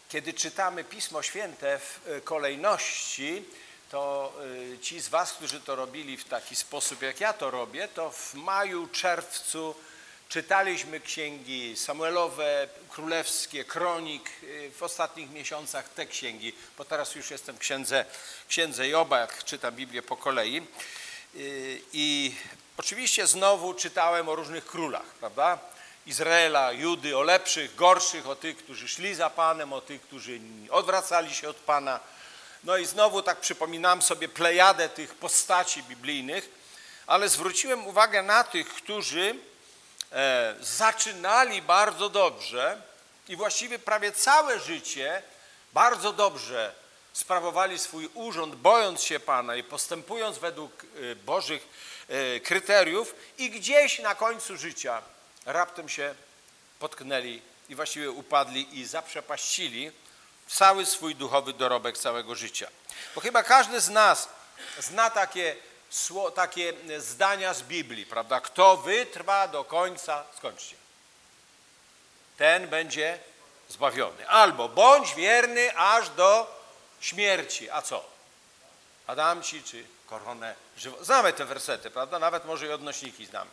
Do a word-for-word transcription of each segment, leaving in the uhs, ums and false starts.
Kiedy czytamy Pismo Święte w kolejności, to ci z was, którzy to robili w taki sposób, jak ja to robię, to w maju, czerwcu czytaliśmy księgi Samuelowe, królewskie, kronik, w ostatnich miesiącach te księgi, bo teraz już jestem w księdze, księdze Joba, jak czytam Biblię po kolei. I oczywiście znowu czytałem o różnych królach, prawda? Izraela, Judy, o lepszych, gorszych, o tych, którzy szli za Panem, o tych, którzy odwracali się od Pana. No i znowu tak przypominam sobie plejadę tych postaci biblijnych, ale zwróciłem uwagę na tych, którzy e, zaczynali bardzo dobrze i właściwie prawie całe życie bardzo dobrze sprawowali swój urząd, bojąc się Pana i postępując według e, Bożych e, kryteriów i gdzieś na końcu życia raptem się potknęli i właściwie upadli i zaprzepaścili cały swój duchowy dorobek całego życia. Bo chyba każdy z nas zna takie, takie zdania z Biblii, prawda? Kto wytrwa do końca, skończcie, ten będzie zbawiony. Albo bądź wierny aż do śmierci. A co? Adam ci czy koronę żywota. Znamy te wersety, prawda? Nawet może i odnośniki znamy.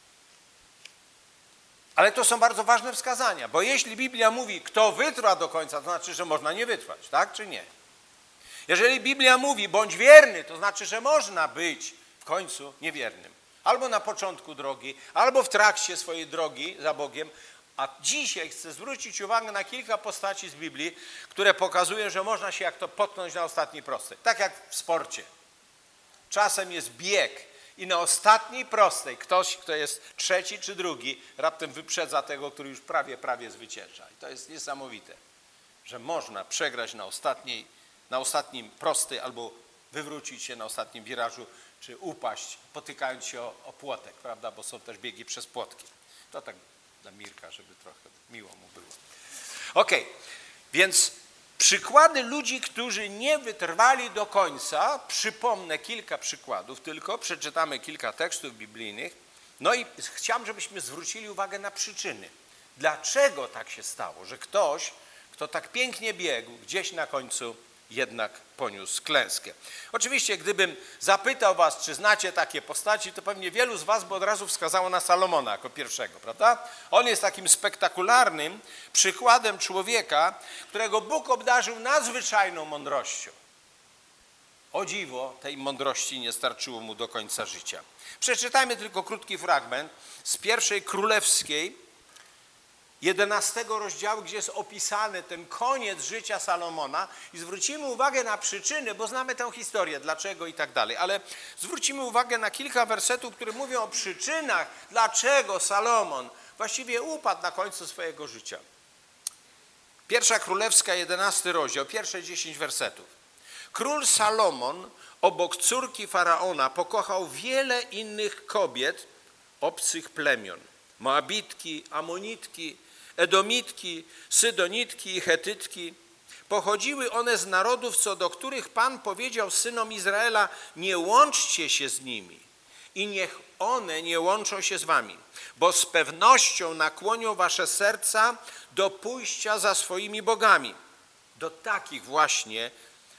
Ale to są bardzo ważne wskazania, bo jeśli Biblia mówi, kto wytrwa do końca, to znaczy, że można nie wytrwać, tak czy nie? Jeżeli Biblia mówi, bądź wierny, to znaczy, że można być w końcu niewiernym. Albo na początku drogi, albo w trakcie swojej drogi za Bogiem. A dzisiaj chcę zwrócić uwagę na kilka postaci z Biblii, które pokazują, że można się jak to potknąć na ostatniej prostej. Tak jak w sporcie. Czasem jest bieg. I na ostatniej prostej ktoś, kto jest trzeci czy drugi, raptem wyprzedza tego, który już prawie, prawie zwycięża. I to jest niesamowite, że można przegrać na ostatniej, na ostatnim prostej albo wywrócić się na ostatnim wirażu, czy upaść, potykając się o, o płotek, prawda, bo są też biegi przez płotki. To tak dla Mirka, żeby trochę miło mu było. Okej, okay. Więc przykłady ludzi, którzy nie wytrwali do końca, przypomnę kilka przykładów tylko, przeczytamy kilka tekstów biblijnych, no i chciałem, żebyśmy zwrócili uwagę na przyczyny. Dlaczego tak się stało, że ktoś, kto tak pięknie biegł, gdzieś na końcu jednak poniósł klęskę. Oczywiście, gdybym zapytał was, czy znacie takie postaci, to pewnie wielu z was by od razu wskazało na Salomona jako pierwszego, prawda? On jest takim spektakularnym przykładem człowieka, którego Bóg obdarzył nadzwyczajną mądrością. O dziwo, tej mądrości nie starczyło mu do końca życia. Przeczytajmy tylko krótki fragment z pierwszej królewskiej, jedenastego rozdziału, gdzie jest opisany ten koniec życia Salomona i zwrócimy uwagę na przyczyny, bo znamy tę historię, dlaczego i tak dalej, ale zwrócimy uwagę na kilka wersetów, które mówią o przyczynach, dlaczego Salomon właściwie upadł na końcu swojego życia. Pierwsza królewska, jedenasty rozdział, pierwsze dziesięć wersetów. Król Salomon obok córki Faraona pokochał wiele innych kobiet obcych plemion. Moabitki, Amonitki, Edomitki, Sydonitki i Chetytki. Pochodziły one z narodów, co do których Pan powiedział synom Izraela, nie łączcie się z nimi i niech one nie łączą się z wami, bo z pewnością nakłonią wasze serca do pójścia za swoimi bogami. Do takich właśnie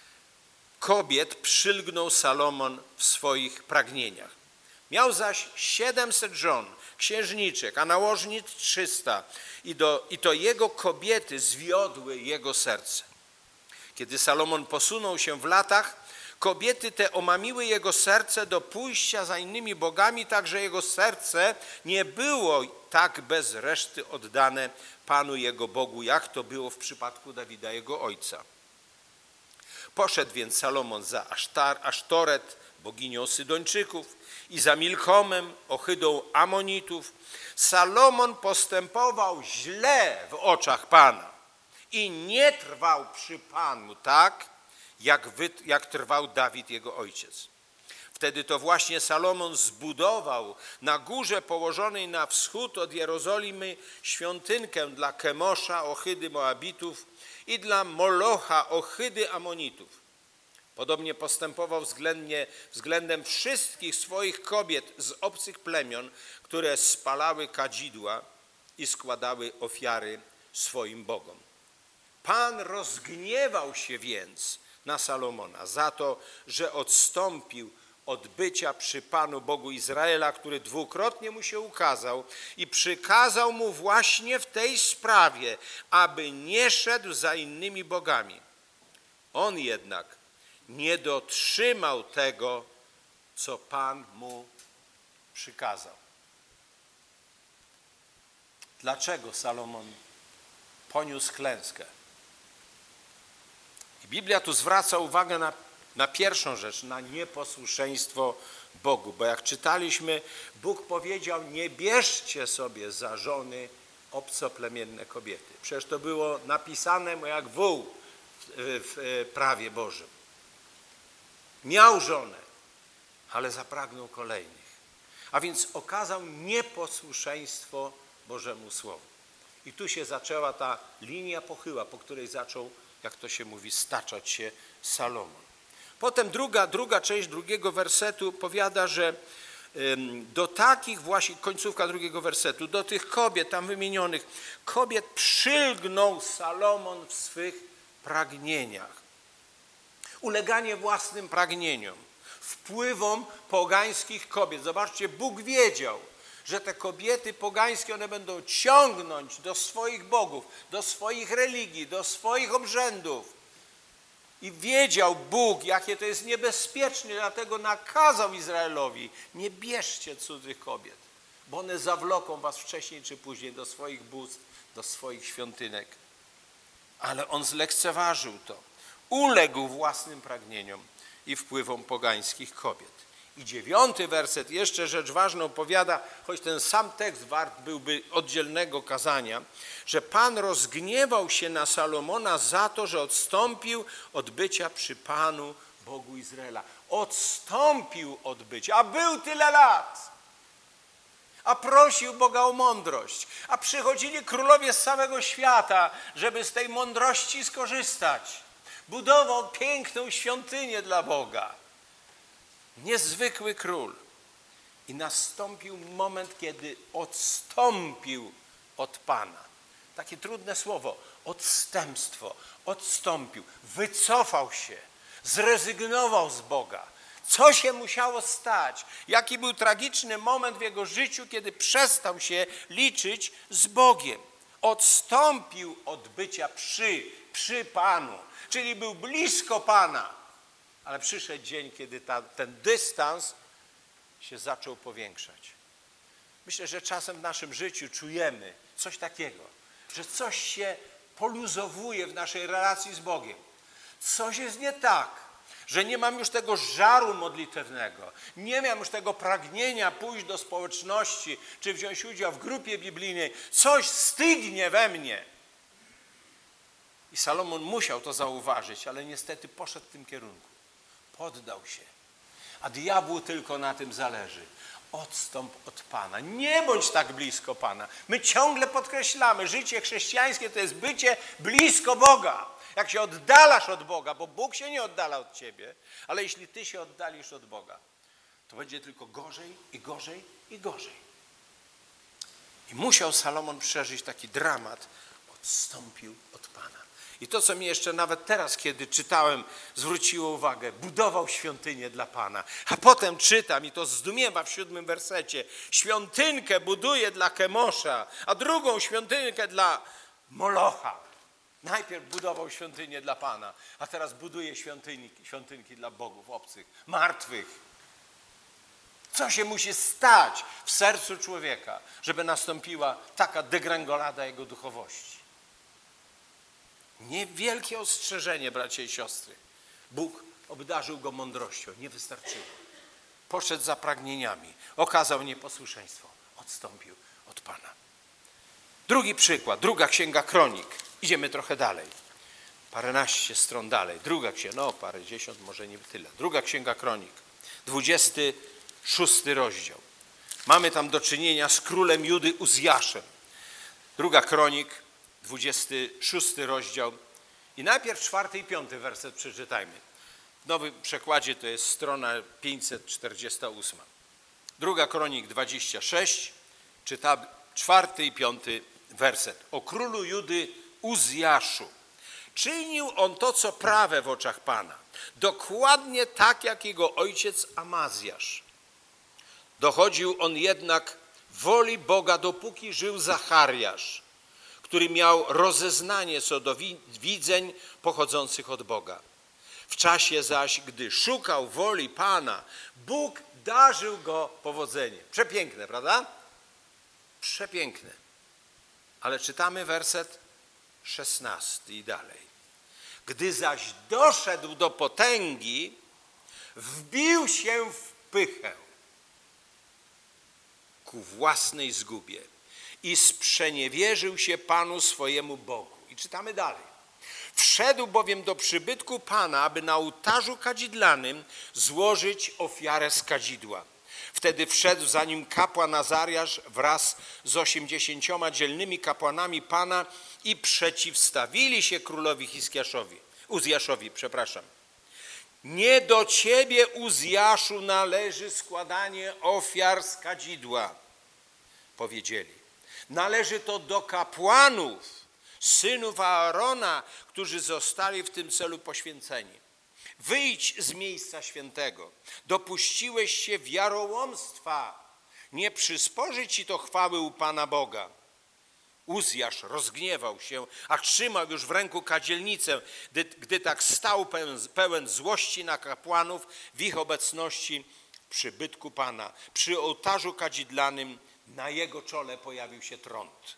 kobiet przylgnął Salomon w swoich pragnieniach. Miał zaś siedemset żon, księżniczek, a nałożnic trzysta i, do, i to jego kobiety zwiodły jego serce. Kiedy Salomon posunął się w latach, kobiety te omamiły jego serce do pójścia za innymi bogami, tak że jego serce nie było tak bez reszty oddane Panu jego Bogu, jak to było w przypadku Dawida, jego ojca. Poszedł więc Salomon za Asztar, Asztoret, boginią Sydończyków, i za Milkomem, ohydą Amonitów. Salomon postępował źle w oczach Pana i nie trwał przy Panu tak, jak, wy, jak trwał Dawid, jego ojciec. Wtedy to właśnie Salomon zbudował na górze położonej na wschód od Jerozolimy świątynkę dla Kemosza, ohydy Moabitów, i dla Molocha, ohydy Amonitów. Podobnie postępował względnie, względem wszystkich swoich kobiet z obcych plemion, które spalały kadzidła i składały ofiary swoim bogom. Pan rozgniewał się więc na Salomona za to, że odstąpił od bycia przy Panu Bogu Izraela, który dwukrotnie mu się ukazał i przykazał mu właśnie w tej sprawie, aby nie szedł za innymi bogami. On jednak nie dotrzymał tego, co Pan mu przykazał. Dlaczego Salomon poniósł klęskę? I Biblia tu zwraca uwagę na, na pierwszą rzecz, na nieposłuszeństwo Bogu. Bo jak czytaliśmy, Bóg powiedział, nie bierzcie sobie za żony obcoplemienne kobiety. Przecież to było napisane jak wół w, w prawie Bożym. Miał żonę, ale zapragnął kolejnych. A więc okazał nieposłuszeństwo Bożemu Słowu. I tu się zaczęła ta linia pochyła, po której zaczął, jak to się mówi, staczać się Salomon. Potem druga, druga część drugiego wersetu powiada, że do takich właśnie, końcówka drugiego wersetu, do tych kobiet tam wymienionych, kobiet przylgnął Salomon w swych pragnieniach. Uleganie własnym pragnieniom, wpływom pogańskich kobiet. Zobaczcie, Bóg wiedział, że te kobiety pogańskie, one będą ciągnąć do swoich bogów, do swoich religii, do swoich obrzędów. I wiedział Bóg, jakie to jest niebezpieczne, dlatego nakazał Izraelowi, nie bierzcie cudzych kobiet, bo one zawloką was wcześniej czy później do swoich bóstw, do swoich świątynek. Ale on zlekceważył to. Uległ własnym pragnieniom i wpływom pogańskich kobiet. I dziewiąty werset, jeszcze rzecz ważną opowiada, choć ten sam tekst wart byłby oddzielnego kazania, że Pan rozgniewał się na Salomona za to, że odstąpił od bycia przy Panu Bogu Izraela. Odstąpił od bycia, a był tyle lat, a prosił Boga o mądrość, a przychodzili królowie z całego świata, żeby z tej mądrości skorzystać. Budował piękną świątynię dla Boga. Niezwykły król. I nastąpił moment, kiedy odstąpił od Pana. Takie trudne słowo. Odstępstwo. Odstąpił. Wycofał się. Zrezygnował z Boga. Co się musiało stać? Jaki był tragiczny moment w jego życiu, kiedy przestał się liczyć z Bogiem. Odstąpił od bycia przy, przy Panu. Czyli był blisko Pana. Ale przyszedł dzień, kiedy ta, ten dystans się zaczął powiększać. Myślę, że czasem w naszym życiu czujemy coś takiego, że coś się poluzowuje w naszej relacji z Bogiem. Coś jest nie tak, że nie mam już tego żaru modlitewnego, nie mam już tego pragnienia pójść do społeczności, czy wziąć udział w grupie biblijnej. Coś stygnie we mnie. I Salomon musiał to zauważyć, ale niestety poszedł w tym kierunku. Poddał się. A diabłu tylko na tym zależy. Odstąp od Pana. Nie bądź tak blisko Pana. My ciągle podkreślamy, życie chrześcijańskie to jest bycie blisko Boga. Jak się oddalasz od Boga, bo Bóg się nie oddala od ciebie, ale jeśli ty się oddalisz od Boga, to będzie tylko gorzej i gorzej i gorzej. I musiał Salomon przeżyć taki dramat. Odstąpił od Pana. I to, co mi jeszcze nawet teraz, kiedy czytałem, zwróciło uwagę, budował świątynię dla Pana. A potem czytam i to zdumiewa w siódmym wersecie. Świątynkę buduje dla Kemosza, a drugą świątynkę dla Molocha. Najpierw budował świątynię dla Pana, a teraz buduje świątynki, świątynki dla bogów obcych, martwych. Co się musi stać w sercu człowieka, żeby nastąpiła taka degrengolada jego duchowości? Niewielkie ostrzeżenie, bracia i siostry. Bóg obdarzył go mądrością, nie wystarczyło. Poszedł za pragnieniami, okazał nieposłuszeństwo, odstąpił od Pana. Drugi przykład, druga księga Kronik. Idziemy trochę dalej. Paręnaście stron dalej. Druga księga, no parę dziesiąt, może nie tyle. Druga księga Kronik, dwudziesty szósty rozdział. Mamy tam do czynienia z królem Judy Uzjaszem. Druga Kronik, dwudziesty szósty rozdział. I najpierw czwarty i piąty werset przeczytajmy. W nowym przekładzie to jest strona pięćset czterdziesta ósma. Druga Kronik dwadzieścia sześć, czyta czwarty i piąty werset. O królu Judy Uzjaszu. Czynił on to, co prawe w oczach Pana. Dokładnie tak, jak jego ojciec Amazjasz. Dochodził on jednak woli Boga, dopóki żył Zachariasz, który miał rozeznanie co do widzeń pochodzących od Boga. W czasie zaś, gdy szukał woli Pana, Bóg darzył go powodzeniem. Przepiękne, prawda? Przepiękne. Ale czytamy werset szesnasty i dalej. Gdy zaś doszedł do potęgi, wbił się w pychę ku własnej zgubie i sprzeniewierzył się Panu swojemu Bogu. I czytamy dalej. Wszedł bowiem do przybytku Pana, aby na ołtarzu kadzidlanym złożyć ofiarę z kadzidła. Wtedy wszedł za nim kapłan Azariasz wraz z osiemdziesięcioma dzielnymi kapłanami Pana i przeciwstawili się królowi Hiskiaszowi, Uzjaszowi, przepraszam. Nie do ciebie, Uzjaszu, należy składanie ofiar z kadzidła, powiedzieli. Należy to do kapłanów, synów Aarona, którzy zostali w tym celu poświęceni. Wyjdź z miejsca świętego. Dopuściłeś się wiarołomstwa. Nie przysporzy ci to chwały u Pana Boga. Uzjasz rozgniewał się, a trzymał już w ręku kadzielnicę, gdy, gdy tak stał pełen, pełen złości na kapłanów w ich obecności w przybytku Pana. Przy ołtarzu kadzidlanym na jego czole pojawił się trąd.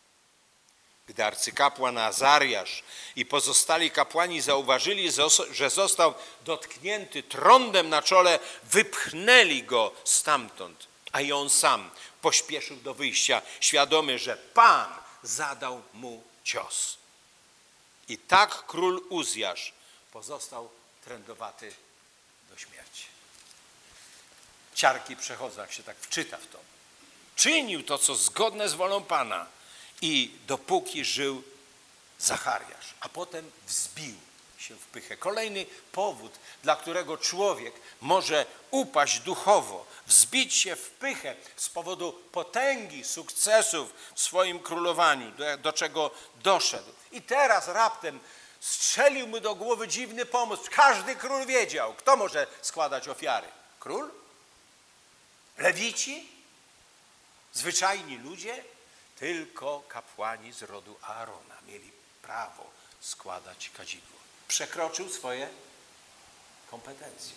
Gdy arcykapłan Azariasz i pozostali kapłani zauważyli, że został dotknięty trądem na czole, wypchnęli go stamtąd, a i on sam pośpieszył do wyjścia, świadomy, że Pan zadał mu cios. I tak król Uzjasz pozostał trędowaty do śmierci. Ciarki przechodzą, jak się tak wczyta w to. Czynił to, co zgodne z wolą Pana, i dopóki żył Zachariasz, a potem wzbił się w pychę. Kolejny powód, dla którego człowiek może upaść duchowo, wzbić się w pychę z powodu potęgi, sukcesów w swoim królowaniu, do, do czego doszedł. I teraz raptem strzelił mu do głowy dziwny pomysł. Każdy król wiedział, kto może składać ofiary. Król? Lewici? Zwyczajni ludzie? Tylko kapłani z rodu Aarona mieli prawo składać kadzidło. Przekroczył swoje kompetencje.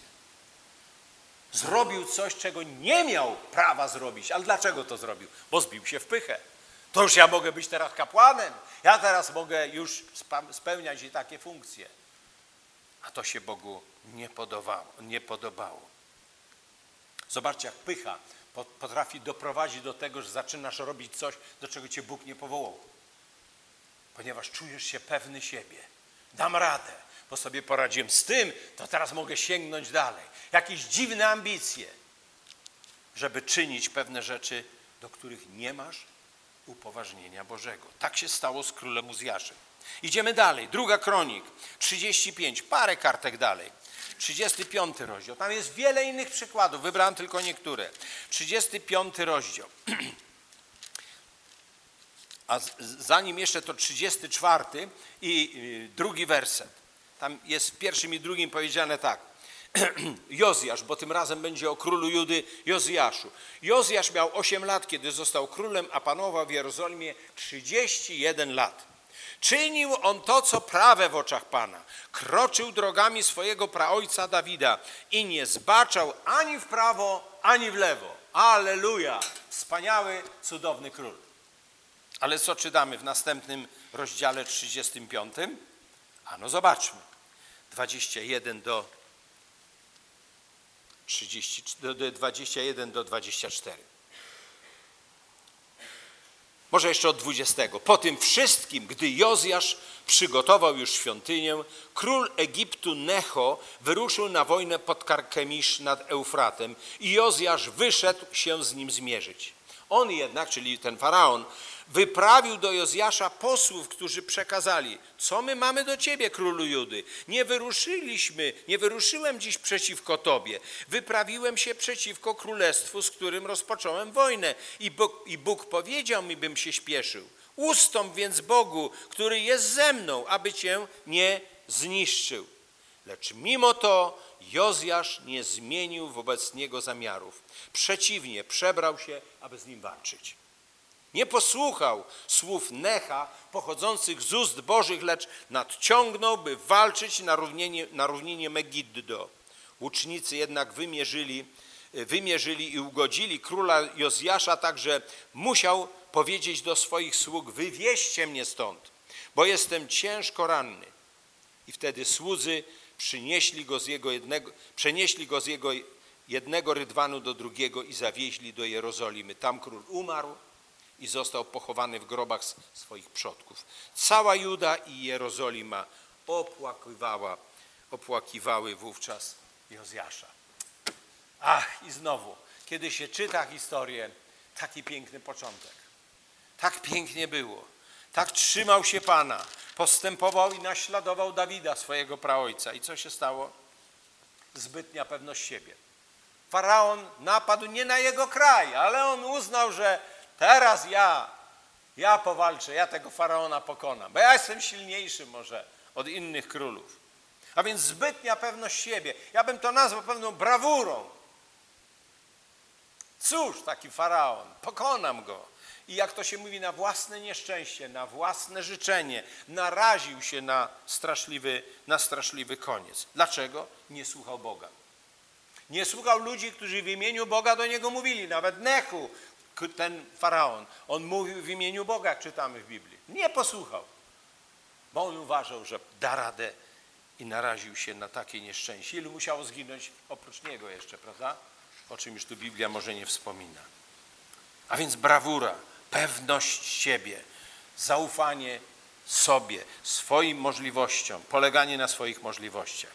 Zrobił coś, czego nie miał prawa zrobić. Ale dlaczego to zrobił? Bo zbił się w pychę. To już ja mogę być teraz kapłanem. Ja teraz mogę już spełniać i takie funkcje. A to się Bogu nie podobało. Nie podobało. Zobaczcie, jak pycha potrafi doprowadzić do tego, że zaczynasz robić coś, do czego cię Bóg nie powołał. Ponieważ czujesz się pewny siebie. Dam radę, bo sobie poradziłem z tym, to teraz mogę sięgnąć dalej. Jakieś dziwne ambicje, żeby czynić pewne rzeczy, do których nie masz upoważnienia Bożego. Tak się stało z królem Uzjaszem. Idziemy dalej. Druga Kronik, trzydzieści pięć, parę kartek dalej. trzydziesty piąty rozdział. Tam jest wiele innych przykładów, wybrałem tylko niektóre. trzydziesty piąty rozdział. A zanim jeszcze to trzydziesty czwarty i drugi werset. Tam jest w pierwszym i drugim powiedziane tak. Jozjasz, bo tym razem będzie o królu Judy Jozjaszu. Jozjasz miał osiem lat, kiedy został królem, a panował w Jerozolimie trzydzieści jeden lat. Czynił on to, co prawe w oczach Pana. Kroczył drogami swojego praojca Dawida i nie zbaczał ani w prawo, ani w lewo. Alleluja! Wspaniały, cudowny król. Ale co czytamy w następnym rozdziale trzydziestym piątym? A no zobaczmy. dwadzieścia jeden do dwudziestego jeden do dwudziestego czwartego. Może jeszcze od dwudziestego. Po tym wszystkim, gdy Jozjasz przygotował już świątynię, król Egiptu Necho wyruszył na wojnę pod Karkemisz nad Eufratem i Jozjasz wyszedł się z nim zmierzyć. On jednak, czyli ten faraon, wyprawił do Jozjasza posłów, którzy przekazali: co my mamy do ciebie, królu Judy? Nie wyruszyliśmy, nie wyruszyłem dziś przeciwko tobie. Wyprawiłem się przeciwko królestwu, z którym rozpocząłem wojnę. I Bóg, i Bóg powiedział mi, bym się śpieszył. Ustąp więc Bogu, który jest ze mną, aby cię nie zniszczył. Lecz mimo to Jozjasz nie zmienił wobec niego zamiarów. Przeciwnie, przebrał się, aby z nim walczyć. Nie posłuchał słów Necha pochodzących z ust Bożych, lecz nadciągnął, by walczyć na równinie, na równinie Megiddo. Łucznicy jednak wymierzyli, wymierzyli i ugodzili króla Jozjasza, także musiał powiedzieć do swoich sług: wywieźcie mnie stąd, bo jestem ciężko ranny. I wtedy słudzy przynieśli go z jego jednego, przenieśli go z jego jednego rydwanu do drugiego i zawieźli do Jerozolimy. Tam król umarł i został pochowany w grobach swoich przodków. Cała Juda i Jerozolima opłakiwała, opłakiwały wówczas Jozjasza. Ach, i znowu, kiedy się czyta historię, taki piękny początek. Tak pięknie było. Tak trzymał się Pana, postępował i naśladował Dawida, swojego praojca. I co się stało? Zbytnia pewność siebie. Faraon napadł nie na jego kraj, ale on uznał, że teraz ja, ja powalczę, ja tego faraona pokonam, bo ja jestem silniejszy może od innych królów. A więc zbytnia pewność siebie. Ja bym to nazwał pewną brawurą. Cóż, taki faraon, pokonam go. I jak to się mówi, na własne nieszczęście, na własne życzenie naraził się na straszliwy, na straszliwy koniec. Dlaczego? Nie słuchał Boga. Nie słuchał ludzi, którzy w imieniu Boga do niego mówili. Nawet Nechu, ten faraon, on mówił w imieniu Boga, jak czytamy w Biblii. Nie posłuchał, bo on uważał, że da radę i naraził się na takie nieszczęście. Ilu musiało zginąć oprócz niego jeszcze, prawda? O czym już tu Biblia może nie wspomina. A więc brawura, pewność siebie, zaufanie sobie, swoim możliwościom, poleganie na swoich możliwościach.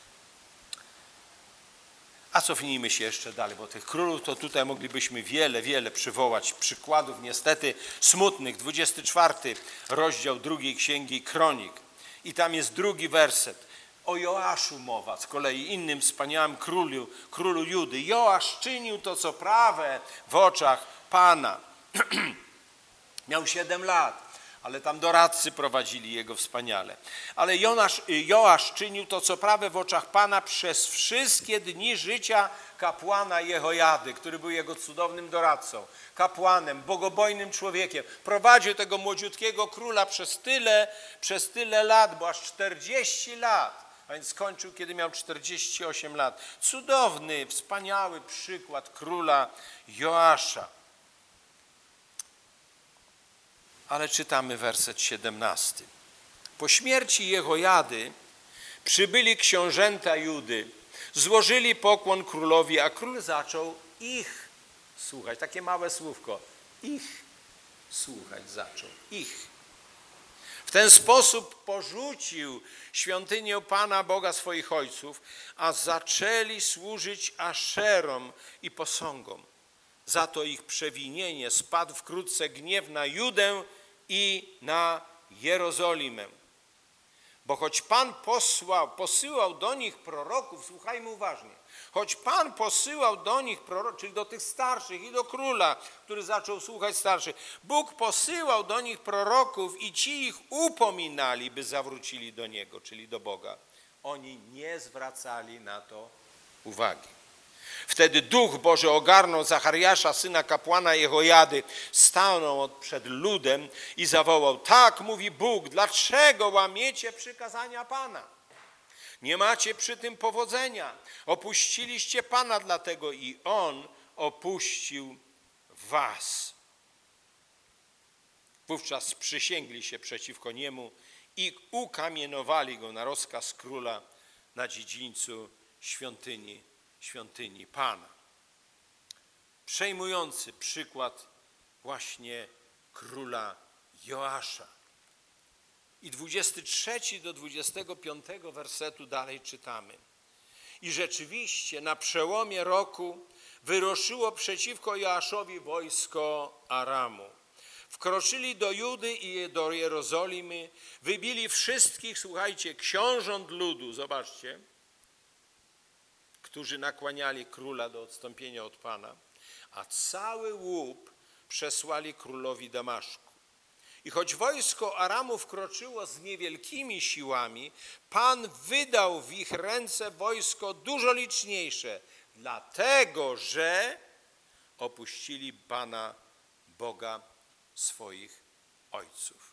A cofnijmy się jeszcze dalej, bo tych królów to tutaj moglibyśmy wiele, wiele przywołać przykładów, niestety smutnych. dwudziesty czwarty rozdział drugiej księgi Kronik. I tam jest drugi werset. O Joaszu mowa, z kolei innym wspaniałym królu, królu Judy. Joasz czynił to, co prawe w oczach Pana. Miał siedem lat, ale tam doradcy prowadzili jego wspaniale. Ale Jonasz, Joasz czynił to, co prawe w oczach Pana przez wszystkie dni życia kapłana Jehojady, który był jego cudownym doradcą, kapłanem, bogobojnym człowiekiem. Prowadził tego młodziutkiego króla przez tyle, przez tyle lat, bo aż czterdzieści lat. A więc skończył, kiedy miał czterdzieści osiem lat. Cudowny, wspaniały przykład króla Joasza. Ale czytamy werset siedemnasty. Po śmierci Jehojady przybyli książęta Judy, złożyli pokłon królowi, a król zaczął ich słuchać. Takie małe słówko. Ich słuchać zaczął. Ich. W ten sposób porzucił świątynię Pana Boga swoich ojców, a zaczęli służyć Aszerom i posągom. Za to ich przewinienie spadł wkrótce gniew na Judę i na Jerozolimę. Bo choć Pan posłał, posyłał do nich proroków, słuchajmy uważnie, choć Pan posyłał do nich proroków, czyli do tych starszych i do króla, który zaczął słuchać starszych, Bóg posyłał do nich proroków i ci ich upominali, by zawrócili do Niego, czyli do Boga. Oni nie zwracali na to uwagi. Wtedy Duch Boży ogarnął Zachariasza, syna kapłana Jehojady, stanął przed ludem i zawołał: tak mówi Bóg, dlaczego łamiecie przykazania Pana? Nie macie przy tym powodzenia. Opuściliście Pana dlatego i On opuścił was. Wówczas sprzysięgli się przeciwko Niemu i ukamienowali Go na rozkaz króla na dziedzińcu świątyni. świątyni Pana. Przejmujący przykład właśnie króla Joasza. I dwudziesty trzeci do dwudziestego piątego wersetu dalej czytamy. I rzeczywiście na przełomie roku wyruszyło przeciwko Joaszowi wojsko Aramu. wkroczyli do Judy i do Jerozolimy, wybili wszystkich, słuchajcie, książąt ludu, zobaczcie, którzy nakłaniali króla do odstąpienia od Pana, a cały łup przesłali królowi Damaszku. I choć wojsko Aramu wkroczyło z niewielkimi siłami, Pan wydał w ich ręce wojsko dużo liczniejsze, dlatego że opuścili Pana, Boga swoich ojców.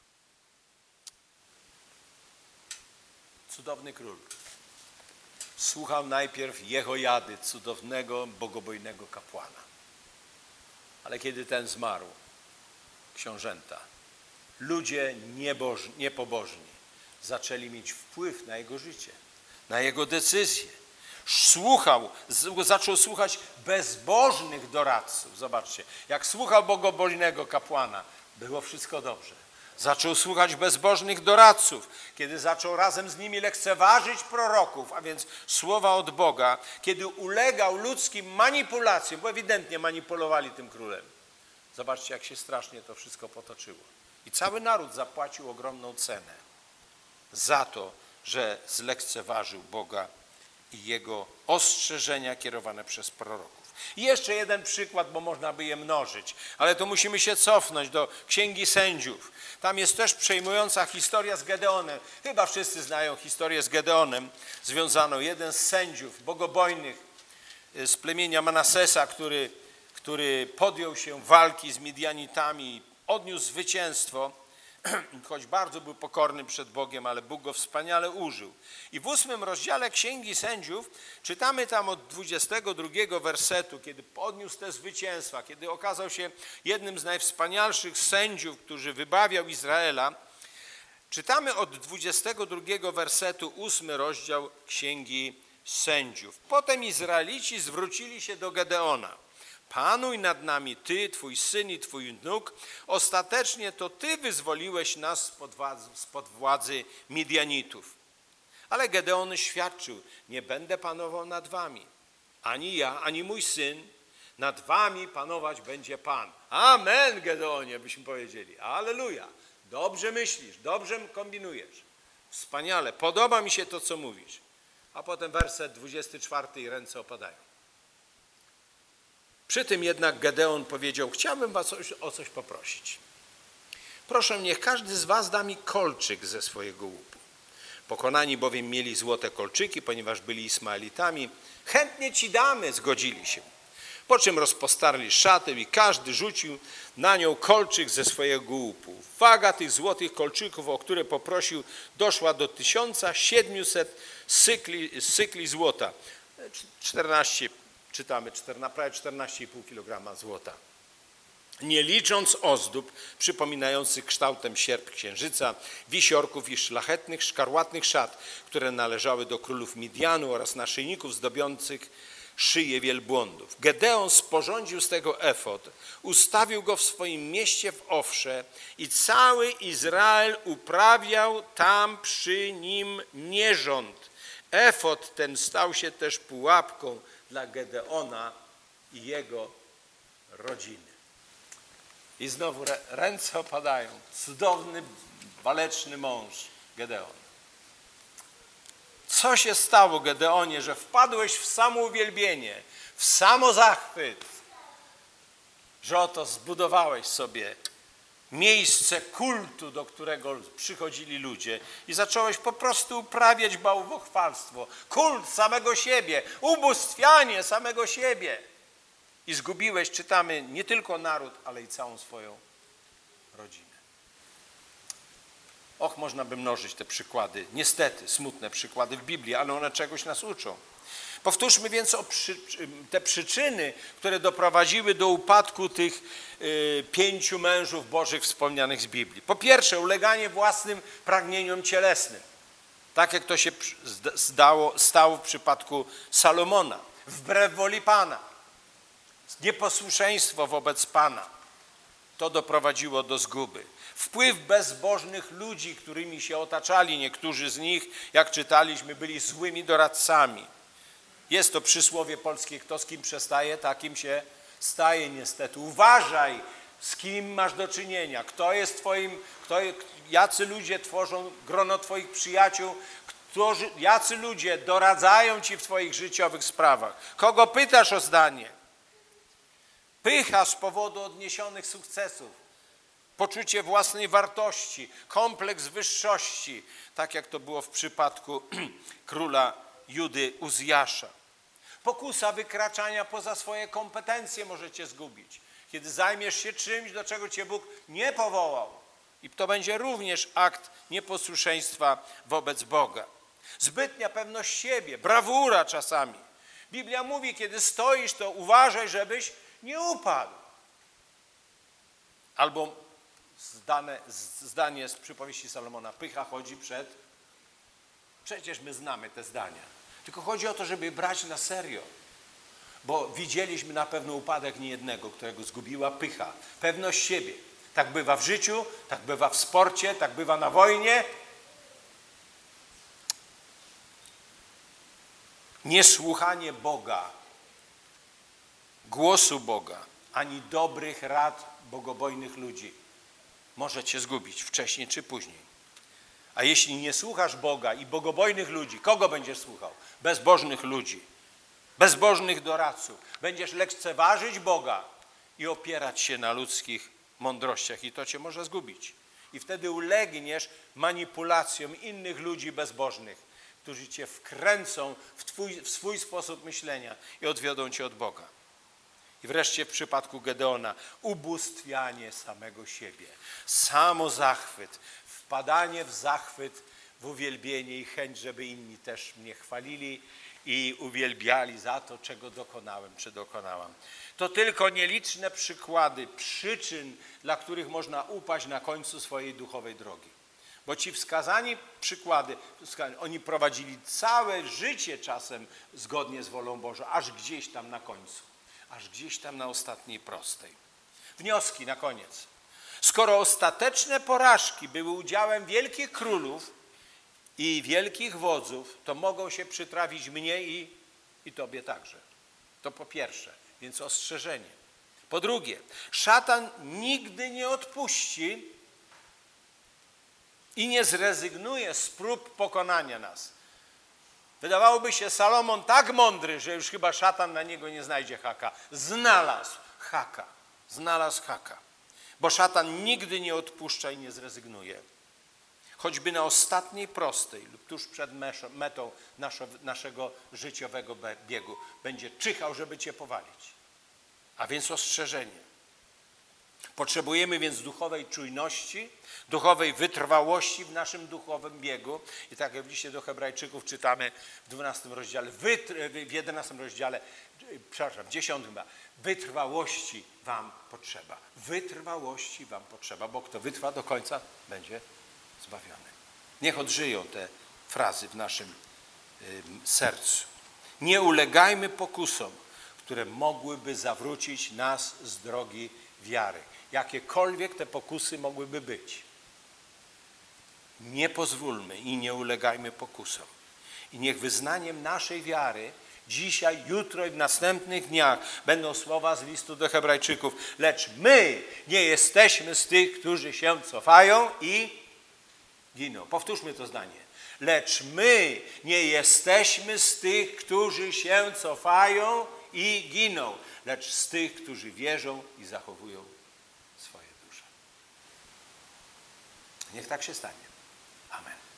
Cudowny król słuchał najpierw Jehojady, cudownego, bogobojnego kapłana. Ale kiedy ten zmarł, książęta, ludzie niebożni, niepobożni zaczęli mieć wpływ na jego życie, na jego decyzje. Słuchał, zaczął słuchać bezbożnych doradców. Zobaczcie, jak słuchał bogobojnego kapłana, było wszystko dobrze. Zaczął słuchać bezbożnych doradców, kiedy zaczął razem z nimi lekceważyć proroków, a więc słowa od Boga, kiedy ulegał ludzkim manipulacjom, bo ewidentnie manipulowali tym królem. Zobaczcie, jak się strasznie to wszystko potoczyło. I cały naród zapłacił ogromną cenę za to, że zlekceważył Boga i Jego ostrzeżenia kierowane przez proroków. I jeszcze jeden przykład, bo można by je mnożyć, ale to musimy się cofnąć do Księgi Sędziów. Tam jest też przejmująca historia z Gedeonem. Chyba wszyscy znają historię z Gedeonem, związaną. Jeden z sędziów bogobojnych z plemienia Manasesa, który, który podjął się walki z Midianitami, odniósł zwycięstwo, choć bardzo był pokorny przed Bogiem, ale Bóg go wspaniale użył. I w ósmym rozdziale Księgi Sędziów czytamy tam od dwudziestego drugiego wersetu, kiedy odniósł te zwycięstwa, kiedy okazał się jednym z najwspanialszych sędziów, który wybawiał Izraela. Czytamy od dwudziestego drugiego wersetu, ósmy rozdział Księgi Sędziów. Potem Izraelici zwrócili się do Gedeona. Panuj nad nami Ty, Twój syn i Twój wnuk. Ostatecznie to Ty wyzwoliłeś nas spod władzy, spod władzy Midianitów. Ale Gedeon świadczył, nie będę panował nad wami. Ani ja, ani mój syn. Nad wami panować będzie Pan. Amen, Gedeonie, byśmy powiedzieli. Alleluja. Dobrze myślisz, dobrze kombinujesz. Wspaniale, podoba mi się to, co mówisz. A potem werset dwudziesty czwarty i ręce opadają. Przy tym jednak Gedeon powiedział, chciałbym was o coś poprosić. Proszę, niech każdy z was da mi kolczyk ze swojego łupu. Pokonani bowiem mieli złote kolczyki, ponieważ byli Ismaelitami. Chętnie ci damy, zgodzili się. Po czym rozpostarli szatę i każdy rzucił na nią kolczyk ze swojego łupu. Waga tych złotych kolczyków, o które poprosił, doszła do tysiąca siedmiuset sykli, sykli złota. czternaście Czytamy, prawie czternaście i pół kilograma złota. Nie licząc ozdób przypominających kształtem sierp księżyca, wisiorków i szlachetnych, szkarłatnych szat, które należały do królów Midianu oraz naszyjników zdobiących szyję wielbłądów. Gedeon sporządził z tego efod, ustawił go w swoim mieście w Ofrze i cały Izrael uprawiał tam przy nim nierząd. Efod ten stał się też pułapką dla Gedeona i jego rodziny. I znowu ręce opadają. Cudowny, waleczny mąż Gedeon. Co się stało, Gedeonie, że wpadłeś w samouwielbienie, w samozachwyt, że oto zbudowałeś sobie miejsce kultu, do którego przychodzili ludzie i zacząłeś po prostu uprawiać bałwochwalstwo, kult samego siebie, ubóstwianie samego siebie. I zgubiłeś, czytamy, nie tylko naród, ale i całą swoją rodzinę. Och, można by mnożyć te przykłady, niestety smutne przykłady w Biblii, ale one czegoś nas uczą. Powtórzmy więc o przy, te przyczyny, które doprowadziły do upadku tych y, pięciu mężów bożych wspomnianych z Biblii. Po pierwsze, uleganie własnym pragnieniom cielesnym. Tak jak to się zdało, stało w przypadku Salomona. Wbrew woli Pana. Nieposłuszeństwo wobec Pana. To doprowadziło do zguby. Wpływ bezbożnych ludzi, którymi się otaczali. Niektórzy z nich, jak czytaliśmy, byli złymi doradcami. Jest to przysłowie polskie, kto z kim przestaje, takim się staje niestety. Uważaj, z kim masz do czynienia, kto jest twoim, kto, jacy ludzie tworzą grono twoich przyjaciół, którzy, jacy ludzie doradzają ci w twoich życiowych sprawach. Kogo pytasz o zdanie? Pycha z powodu odniesionych sukcesów, poczucie własnej wartości, kompleks wyższości, tak jak to było w przypadku króla Judy Uzjasza. Pokusa wykraczania poza swoje kompetencje może cię zgubić, kiedy zajmiesz się czymś, do czego cię Bóg nie powołał. I to będzie również akt nieposłuszeństwa wobec Boga. Zbytnia pewność siebie, brawura czasami. Biblia mówi, kiedy stoisz, to uważaj, żebyś nie upadł. Albo zdane, zdanie z przypowieści Salomona, pycha chodzi przed... Przecież my znamy te zdania. Tylko chodzi o to, żeby brać na serio. Bo widzieliśmy na pewno upadek niejednego, którego zgubiła pycha. Pewność siebie. Tak bywa w życiu, tak bywa w sporcie, tak bywa na wojnie. Niesłuchanie Boga, głosu Boga, ani dobrych rad bogobojnych ludzi może cię zgubić wcześniej czy później. A jeśli nie słuchasz Boga i bogobojnych ludzi, kogo będziesz słuchał? Bezbożnych ludzi, bezbożnych doradców. Będziesz lekceważyć Boga i opierać się na ludzkich mądrościach i to cię może zgubić. I wtedy ulegniesz manipulacjom innych ludzi bezbożnych, którzy cię wkręcą w, twój, w swój sposób myślenia i odwiodą cię od Boga. I wreszcie w przypadku Gedeona ubóstwianie samego siebie, samozachwyt, wpadanie w zachwyt, w uwielbienie i chęć, żeby inni też mnie chwalili i uwielbiali za to, czego dokonałem czy dokonałam. To tylko nieliczne przykłady przyczyn, dla których można upaść na końcu swojej duchowej drogi. Bo ci wskazani przykłady, oni prowadzili całe życie czasem zgodnie z wolą Bożą, aż gdzieś tam na końcu, aż gdzieś tam na ostatniej prostej. Wnioski na koniec. Skoro ostateczne porażki były udziałem wielkich królów i wielkich wodzów, to mogą się przytrafić mnie i, i tobie także. To po pierwsze, więc ostrzeżenie. Po drugie, szatan nigdy nie odpuści i nie zrezygnuje z prób pokonania nas. Wydawałoby się Salomon tak mądry, że już chyba szatan na niego nie znajdzie haka. Znalazł haka, znalazł haka. Bo szatan nigdy nie odpuszcza i nie zrezygnuje. Choćby na ostatniej prostej lub tuż przed metą naszego życiowego biegu będzie czyhał, żeby cię powalić. A więc ostrzeżenie. Potrzebujemy więc duchowej czujności, duchowej wytrwałości w naszym duchowym biegu. I tak jak w liście do Hebrajczyków czytamy w dwunastym rozdziale, w jedenastym rozdziale, przepraszam, w dziesiątym, wytrwałości wam potrzeba. Wytrwałości wam potrzeba, bo kto wytrwa do końca, będzie zbawiony. Niech odżyją te frazy w naszym y, sercu. Nie ulegajmy pokusom, które mogłyby zawrócić nas z drogi wiary. Jakiekolwiek te pokusy mogłyby być. Nie pozwólmy i nie ulegajmy pokusom. I niech wyznaniem naszej wiary dzisiaj, jutro i w następnych dniach będą słowa z listu do Hebrajczyków. Lecz my nie jesteśmy z tych, którzy się cofają i giną. Powtórzmy to zdanie. Lecz my nie jesteśmy z tych, którzy się cofają i giną, lecz z tych, którzy wierzą i zachowują swoje dusze. Niech tak się stanie. Amen.